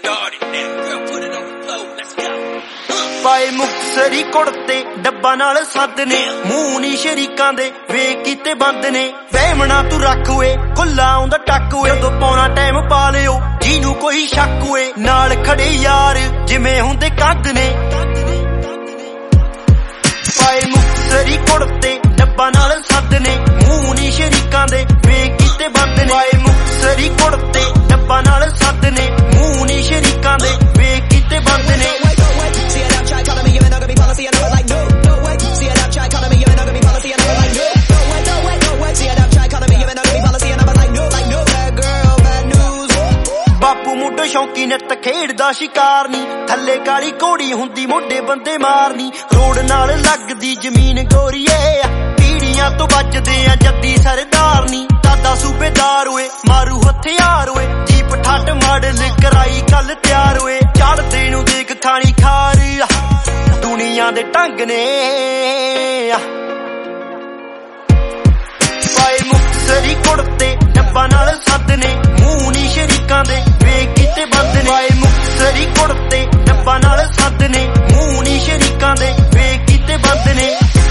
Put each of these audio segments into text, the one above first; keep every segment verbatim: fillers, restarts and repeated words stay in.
ਪਾਏ ਮੁਕਤਸਰੀ ਕੁੜਤੇ ਡੱਬਾ ਨਾਲ ਸੱਦ ਨੇ, ਮੂੰਹ ਨੀ ਸ਼ਰੀਕਾਂ ਦੇ ਵੇਖ ਕੀਤੇ ਬੰਦ ਨੇ। ਵਹਿਮਣਾ ਤੂੰ ਰੱਖ ਓਏ ਖੁੱਲਾ ਆਉਂਦਾ ਟੱਕ ਓਏ, ਜਦੋਂ ਪਾਉਣਾ ਟਾਈਮ ਪਾ ਲਿਓ ਜਿਹਨੂੰ ਕੋਈ ਸ਼ੱਕ ਓਏ। ਨਾਲ ਖੜੇ ਯਾਰ ਜਿਵੇਂ ਹੁੰਦੇ ਕੰਧ ਨੇ। ਪਾਏ ਮੁਕਤਸਰੀ ਕੁੜਤੇ ਡੱਬਾ ਨਾਲ ਸੱਦ ਨੇ, ਮੂੰਹ ਨੀ ਸ਼ਰੀਕਾਂ ਦੇ ਵੇਖ ਕੀਤੇ ਬੰਦ ਨੇ। ਪਾਏ ਮੁਕਤਸਰੀ ਕੁੜਤੇ ਡੱਬਾ ਨਾਲ ਸੱਦ ਨੇ, ਮੂੰਹ ਨੀ ਸ਼ਰੀਕਾਂ ਦੇ ਵੇਖ ਕੀਤੇ ਬੰਦ ਨੇ। ਬਾਪੂ ਮੁੰਡਾ ਸ਼ੌਂਕੀ ਨਿੱਤ ਖੇਡਦਾ ਸ਼ਿਕਾਰ ਨੀ, ਥੱਲੇ ਕਾਲੀ ਘੋੜੀ ਹੁੰਦੀ ਮੋਢੇ ਬੰਦੇ ਮਾਰਨੀ। ਰੋਡ ਨਾਲ ਲੱਗਦੀ ਜ਼ਮੀਨ ਗੋਰੀਏ, ਪੀੜੀਆਂ ਤੋਂ ਬਚਦੇ ਆ ਜੱਦੀ ਸਰਦਾਰ ਨੀ। ਦਾਦਾ ਸੂਬੇਦਾਰ ਓਏ ਮਾਰੂ ਹਥਿਆਰ ਓਏ, ਜੀਪ ਠੱਡ ਮਾਡਲ ਕਰਾਈ ਕੱਲ ਤਿਆਰ ਓਏ। ਚੜਦੇ ਨੂੰ ਦੇਖ ਖਾਣੀ ਖਾਰ ਦੁਨੀਆ ਦੇ ਢੰਗ ਨੇ। ਪਾਏ ਮੁਕਤਸਰੀ ਕੁੜਤੇ ਡੱਬਾ ਨਾਲ ਸੱਦ ਨੇ, ਮੂੰਹ ਨੀ ਸ਼ਰੀਕਾਂ ਦੇ ਵੇਖ ਕੀਤੇ ਬੰਦ ਨੇ। ਪਾਏ ਮੁਕਤਸਰੀ ਕੁੜਤੇ ਡੱਬਾ ਨਾਲ ਸੱਦ ਨੇ, ਮੂੰਹ ਨੀ ਸ਼ਰੀਕਾਂ ਦੇ ਵੇਖ ਕੀਤੇ ਬੰਦ ਨੇ।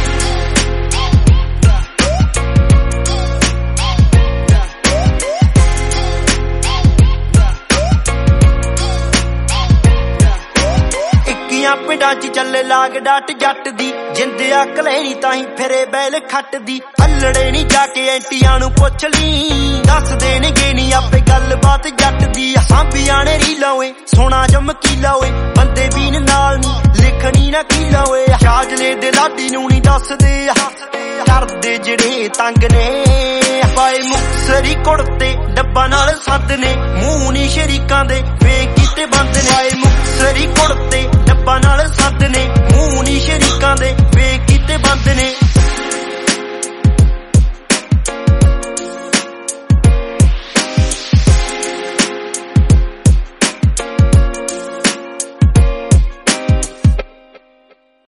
ਪਿੰਡਾਂ ਚ ਚੱਲੇ ਲਾਗ ਡਾਟ ਜੱਟ ਦੀ, ਜਿੰਦ ਅਕਲ ਨੀ ਤਾਹੀਂ ਫਿਰੇ ਬੈਲ ਖੱਟ ਦੀ। ਅੱਲੜੇ ਨੀ ਜਾ ਕੇ ਐਂਟੀਆਂ ਨੂੰ ਪੁੱਛ ਲਈ, ਦੱਸ ਦੇਣਗੇ ਨੀ ਆਪੇ ਗੱਲਬਾਤ ਜੱਟ ਦੀ। ਸਾਂਭੀਆਂ ਨੇ ਰੀਲਾਂ ਓਏ ਸੋਨਾ ਚਮਕੀਲਾ ਓਏ, ਬੰਦੇ ਵੀਨ ਨਾਲ ਨੀ ਲਿਖਣੀ ਨਾ ਕੀਲਾ ਓਏ। ਸ਼ਾਜਲੇ ਦੇ ਲਾਡੀ ਨੂੰ ਨੀ ਦੱਸਦੇ ਕਰਦੇ ਜਿਹੜੇ ਤੰਗ ਨੇ। ਪਾਏ ਮੁਕਤਸਰੀ ਕੁੜਤੇ ਡੱਬਾ ਨਾਲ ਸੱਦ ਨੇ, ਮੂੰਹ ਨੀ ਸ਼ਰੀਕਾਂ ਦੇ ਵੇਖ ਕੀਤੇ ਬੰਦ ਨੇ। ਪਾਏ ਮੁਕਤਸਰੀ ਕੁੜਤੇ